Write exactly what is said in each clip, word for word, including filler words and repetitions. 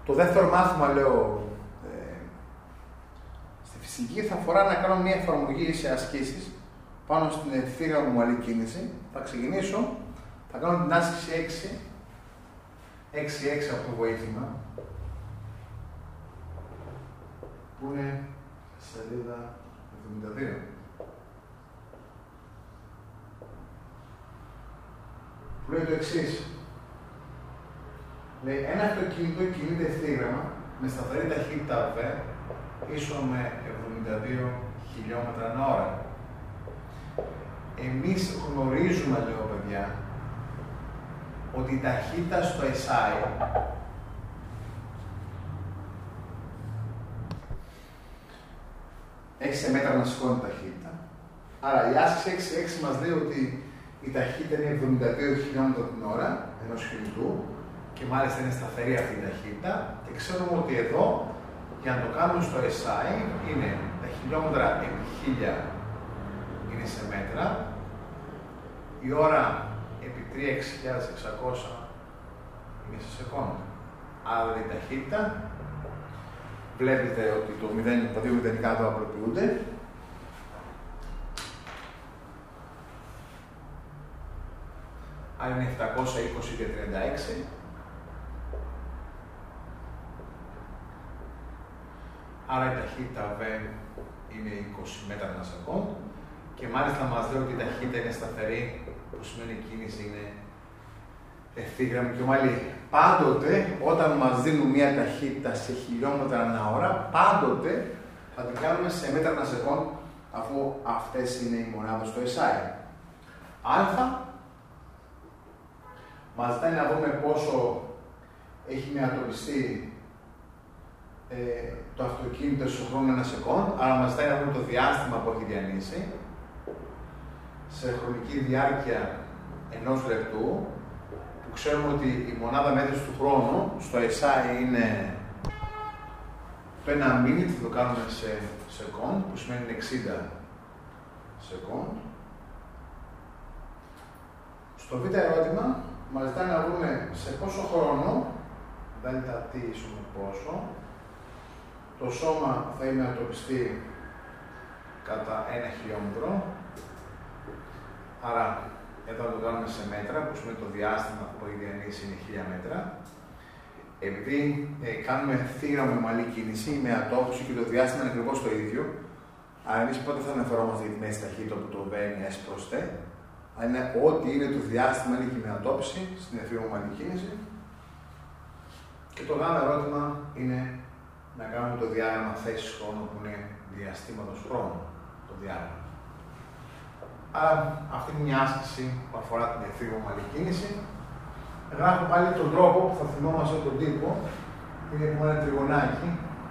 Το δεύτερο μάθημα, λέω, ε, στη φυσική θα αφορά να κάνω μια εφαρμογή σε ασκήσεις πάνω στην ευθύγραμμη ομαλή κίνηση. Θα ξεκινήσω, θα κάνω την άσκηση έξι, έξι έξι από το βοήθημα, που είναι σελίδα εβδομήντα δύο. Που λέει το εξής. Λέει, ένα αυτοκίνητο κινείται ευθύγραμμα με σταθερή ταχύτητα v ίσο με εβδομήντα δύο χιλιόμετρα ανά ώρα. Εμείς γνωρίζουμε, λέω παιδιά, ότι η ταχύτητα στο ες άι έχει σε μέτρα να σηκώνει ταχύτητα. Άρα η άσκηση έξι έξι μας λέει ότι η ταχύτητα είναι εβδομήντα δύο χιλιόμετρα την ώρα ενός κινητού και μάλιστα είναι σταθερή αυτή η ταχύτητα και ξέρουμε ότι εδώ για να το κάνουμε στο ες άι είναι τα χιλιόμετρα επί χίλια είναι σε μέτρα, η ώρα επί τρία χιλιάδες έξι χιλιάδες εξακόσια είναι σε σεκόντα. Άρα η ταχύτητα, βλέπετε ότι το μηδέν, τα δύο μηδενικά εδώ απλοποιούνται. Άρα είναι επτακόσια είκοσι και τριάντα έξι. Άρα η ταχύτητα v είναι είκοσι μέτρα ανά σεκόντ και μάλιστα μας λέει ότι η ταχύτητα είναι σταθερή, που σημαίνει η κίνηση είναι ευθύγραμμη και ομαλή. Πάντοτε, όταν μας δίνουν μια ταχύτητα σε χιλιόμετρα ανά ώρα, πάντοτε θα την κάνουμε σε μέτρα ανά σεκόντ, αφού αυτές είναι οι μονάδες στο ες άι. Α, μας ζητάει να δούμε πόσο έχει μετατοπιστεί ε, το αυτοκίνητο στον χρόνο ένα σεκόντ, αλλά μας ζητάει να δούμε το διάστημα που έχει διανύσει σε χρονική διάρκεια ενός λεπτού, που ξέρουμε ότι η μονάδα μέτρησης του χρόνου στο ες άι είναι το ένα minute, θα το κάνουμε σε σεκόντ, που σημαίνει εξήντα σεκόντ. Στο β' ερώτημα μας ζητάει να δούμε σε πόσο χρόνο, δέλτα τι ίσο με πόσο, το σώμα θα είναι μετατοπιστεί κατά ένα χιλιόμετρο. Άρα, εδώ θα το κάνουμε σε μέτρα, που σημαίνει το διάστημα που έχει διανύσει είναι χίλια μέτρα. Επειδή ε, κάνουμε ευθύγραμμη ομαλή κίνηση, με ατόφωση και το διάστημα είναι ακριβώς το ίδιο, άρα εμείς πότε θα αναφερόμαστε για τη μέση ταχύτητα που το v είναι s προς t, αν είναι ό,τι είναι το διάστημα είναι και η μετατόπιση στην ευθύγραμμη ομαλή κίνηση. Και το γάμα ερώτημα είναι να κάνουμε το διάγραμμα θέσης χρόνου, που είναι διαστήματος χρόνου, το διάγραμμα. Άρα, αυτή είναι μια άσκηση που αφορά την ευθύγραμμη ομαλή κίνηση. Γράφω πάλι τον τρόπο που θα θυμόμαστε τον τύπο. Είναι που ένα τριγωνάκι,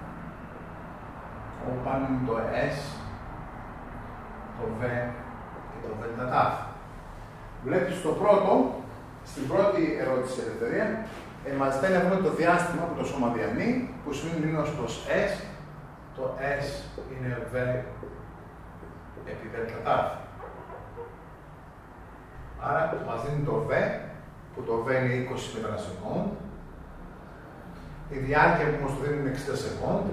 όπου πάνω είναι το S, το V και το ΔΤ. Βλέπεις το πρώτο, στην πρώτη ερώτηση ελευθερία, ε, μας ζητάει να βρούμε το διάστημα που το σώμα διανύει, που σημαίνει είναι ως προς S. Το S είναι V επί ΔΤ. Άρα μας δίνει το V, που το V είναι είκοσι μέτρα ανά σεκόντ. Η διάρκεια που μας το δίνει είναι εξήντα σεκόντ.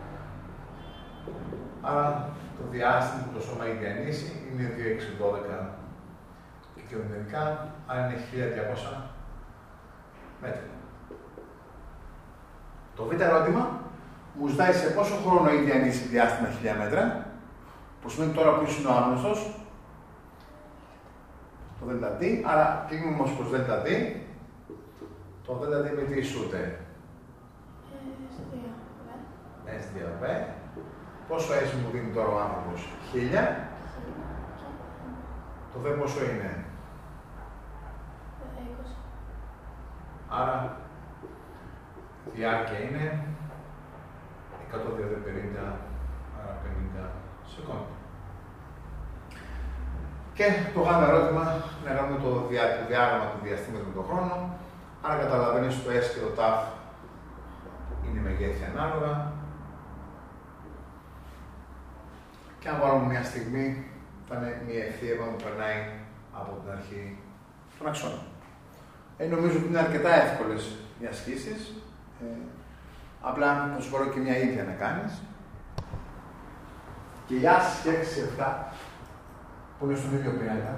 Άρα το διάστημα που το σώμα έχει διανύσει είναι δύο έξι δώδεκα και δύο μηδενικά, άρα είναι χίλια διακόσια μέτρα. Το β' ερώτημα μου ζητάει σε πόσο χρόνο έχει διανύσει διάστημα χίλια μέτρα, που σημαίνει τώρα ποιος είναι ο άγνωστος, το ΔΤ, άρα κλείνουμε όμως προς ΔΤ. Το ΔΤ με τι ισούται? S δύο V. Πόσο S μου δίνει τώρα ο άνθρωπος? χίλια. Το V πόσο είναι? είκοσι. Άρα η διάρκεια είναι εκατό πενήντα, άρα πενήντα σεκόντ. Και το γάμα ερώτημα να κάνουμε το, διά, το διάγραμμα του διαστήματος με τον χρόνο. Άρα καταλαβαίνεις το S και το ταφ είναι μεγέθη ανάλογα. Και αν βάλουμε μια στιγμή, θα είναι μια ευθεία που περνάει από την αρχή των αξώνων. Ε, νομίζω ότι είναι αρκετά εύκολες οι ασκήσεις. Ε, Απλά θα σου πάρω και μια ίδια να κάνεις. Και η άση έξι επτά που είναι στον ίδιο πίνακα.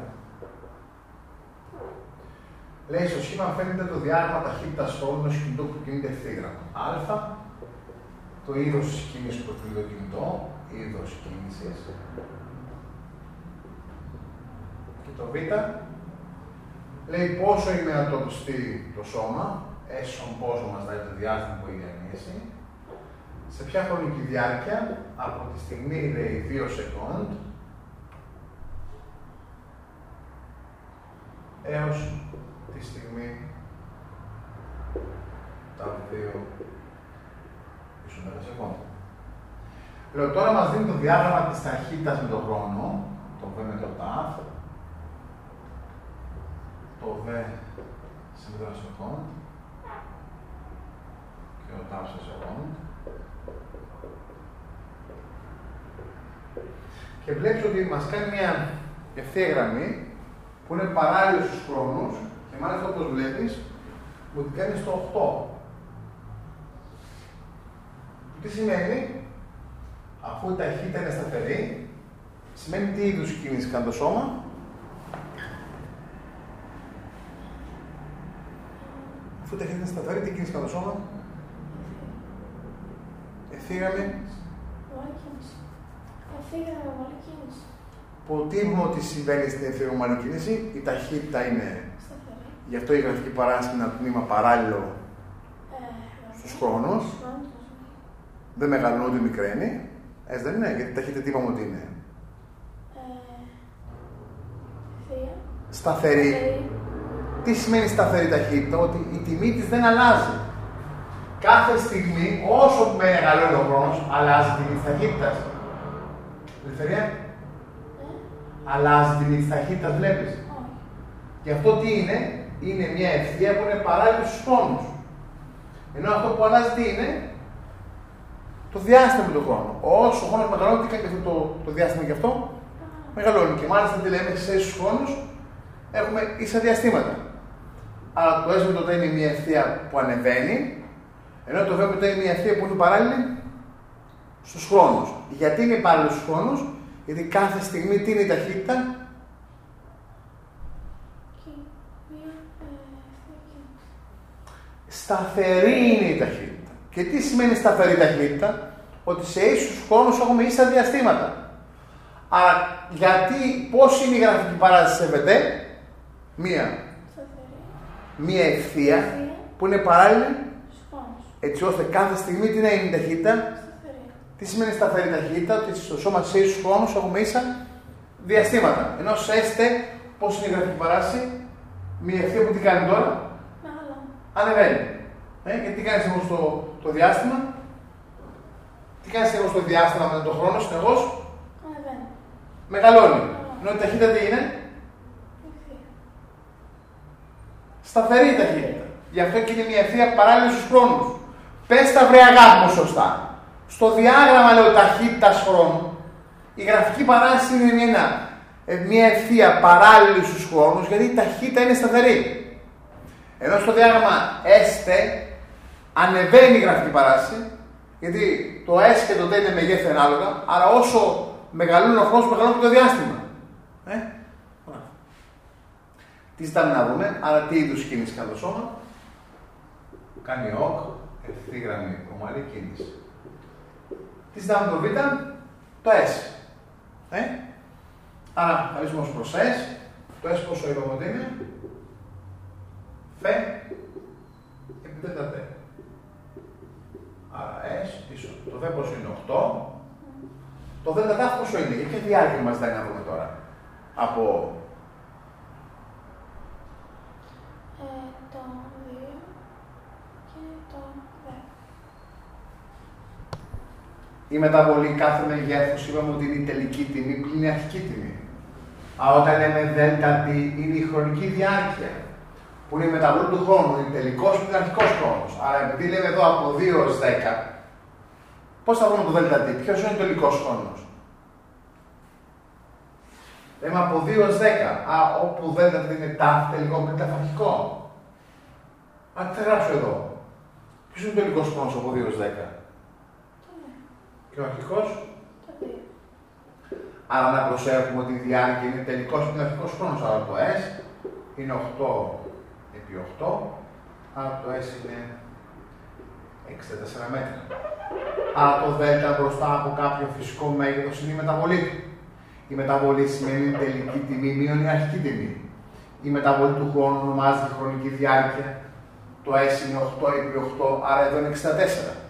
Λέει στο σχήμα φαίνεται το διάγραμμα ταχύτητας χρόνου ενός κινητού που κινείται ευθύγραμμα. Α, το είδος της κίνησης που προκαλεί το κινητό, είδος κίνησης. Και το β λέει πόσο είναι να τοποθετεί το σώμα, έσον πόσο μας δάει το διάστημα που έχει διανύσει, σε ποια χρονική διάρκεια, από τη στιγμή λέει δύο σεκόντ, έως τη στιγμή τα δύο ίσον σεκόντ. Λέω τώρα μας δίνει το διάγραμμα της ταχύτητας με τον χρόνο, το β με το ταφ, το β σε δύο σεκόντ και ο ταφ σε σεκόντ. Και βλέπεις ότι μας κάνει μια ευθεία γραμμή που είναι παράλληλη στους χρόνους και μάλιστα όπως βλέπεις μου την κάνει στο οκτώ. Τι σημαίνει? Αφού η ταχύτητα είναι σταθερή, σημαίνει τι είδους κίνηση κάνει το σώμα. Αφού η ταχύτητα είναι σταθερή, τι κίνηση κάνει το σώμα? Ευθύγραμμη. Ευθύγραμμη κίνηση. Που τι είπαμε ότι συμβαίνει στην ευθύγραμμη κίνηση, η ταχύτητα είναι. Σταθερή. Γι' αυτό η γραφική παράσταση είναι ένα τμήμα παράλληλο Ε, στους χρόνους. Δεν μεγαλώνει ούτε μικραίνει. Έτσι δεν είναι, γιατί η ταχύτητα τι είπαμε ότι είναι? Ε, σταθερή. σταθερή. Τι σημαίνει σταθερή ταχύτητα? Ότι η τιμή της δεν αλλάζει. Κάθε στιγμή, όσο μεγαλώνει ο χρόνος, αλλάζει η τιμή της ταχύτητας. Ελευθερία. Ε? Αλλάζει η τιμή της ταχύτητας, βλέπεις. Όχι. Γι' αυτό τι είναι? Είναι μια ευθεία που είναι παράλληλη στους χρόνους. Ενώ αυτό που αλλάζει τι είναι? Το διάστημα με τον χρόνο. Όσο ο χρόνος μεγαλώνει, τι κάνει αυτό το, το διάστημα γι' αυτό? Μεγαλώνει. Και μάλιστα τι λέμε σε ίσους χρόνους, έχουμε ίσα διαστήματα. Άρα το S με το T είναι μια ευθεία που ανεβαίνει, ενώ το V με το T είναι μια ευθεία που είναι παράλληλη στους χρόνους. Γιατί είναι παράλληλη στους χρόνους? Γιατί κάθε στιγμή τι είναι η ταχύτητα? Σταθερή είναι η ταχύτητα. Και τι σημαίνει σταθερή ταχύτητα? Ότι σε ίσους χρόνους έχουμε ίσα διαστήματα. Άρα, γιατί, πώς είναι η γραφική παράσταση σε β? Μία. Μία ευθεία που είναι παράλληλη, έτσι ώστε κάθε στιγμή τι να είναι η ταχύτητα? Σταθερή. Τι σημαίνει σταθερή ταχύτητα? Ότι στο σώμα σε ίσους χρόνους έχουμε ίσα διαστήματα. Ενώ σε έστε, πώς είναι η γραφική παράσταση? Μία ευθεία που τι κάνει τώρα? Ανεβαίνει. Ε, γιατί τι κάνεις εγώ στο το διάστημα? Τι κάνεις εγώ στο διάστημα με τον χρόνο, συνεχώς? Ανεβαίνει. Μεγαλώνει. Ενώ η ταχύτητα τι είναι? Σταθερή η ταχύτητα. Γι' αυτό και είναι μια ευθεία παράλληλη στους χρόνους. Πες τα βρε αγάπη μου σωστά. Στο διάγραμμα λέω ταχύτητας χρόνου, η γραφική παράσταση είναι μια, μια ευθεία παράλληλη στους χρόνους, γιατί η ταχύτητα είναι σταθερή. Ενώ στο διάγραμμα έστε ανεβαίνει η γραφική παράσταση, γιατί το S και το T είναι μεγέθη ανάλογα, άρα όσο μεγαλώνει ο χρόνος, μεγαλώνει και το διάστημα. Ε? Τι ζητάμε να δούμε, άρα τι είδους κίνηση κάνει το σώμα? Κάνει οκ, ευθύγραμμη, ομαλή κίνηση. Τι ζητάμε το Β? Το S. Ε? Άρα θα λύσουμε ως προς S. Το S πόσο είπαμε ότι είναι? Φ επί δέλτα T. Άρα S πίσω. Το Β πόσο είναι? οκτώ. Το δέλτα T πόσο είναι? Για ποια διάρκεια μας δάει να δούμε τώρα? Από Ε, το δύο και το δέκα. Η μεταβολή κάθε μεγέθους είπαμε ότι είναι η τελική τιμή πλην η αρχική τιμή. Α, όταν λέμε δέλτα T είναι η χρονική διάρκεια, που είναι η μεταβολή του χρόνου, είναι τελικός και αρχικός χρόνος. Άρα επειδή λέμε εδώ από δύο έως δέκα, πώς θα βρούμε το δέλτα T, ποιος είναι ο τελικός χρόνος? Λέμε από δύο έως δέκα. Α, όπου δέλτα T είναι ταφ τελικό, είναι ταφ αρχικό. Α, τι θα γράψω εδώ? Ποιος είναι ο τελικός χρόνος από δύο έως δέκα? Και ο αρχικός? Άρα να προσέχουμε ότι η διάρκεια είναι τελικός και αρχικός χρόνος. Άρα το S είναι οκτώ επί οκτώ, άρα το S είναι εξήντα τέσσερα μέτρα. Άρα το δέλτα μπροστά από κάποιο φυσικό μέγεθος είναι η μεταβολή του. Η μεταβολή σημαίνει τελική τιμή μείον η αρχική τιμή. Η μεταβολή του χρόνου ονομάζεται χρονική διάρκεια. Το S είναι οκτώ επί οκτώ, άρα εδώ είναι εξήντα τέσσερα.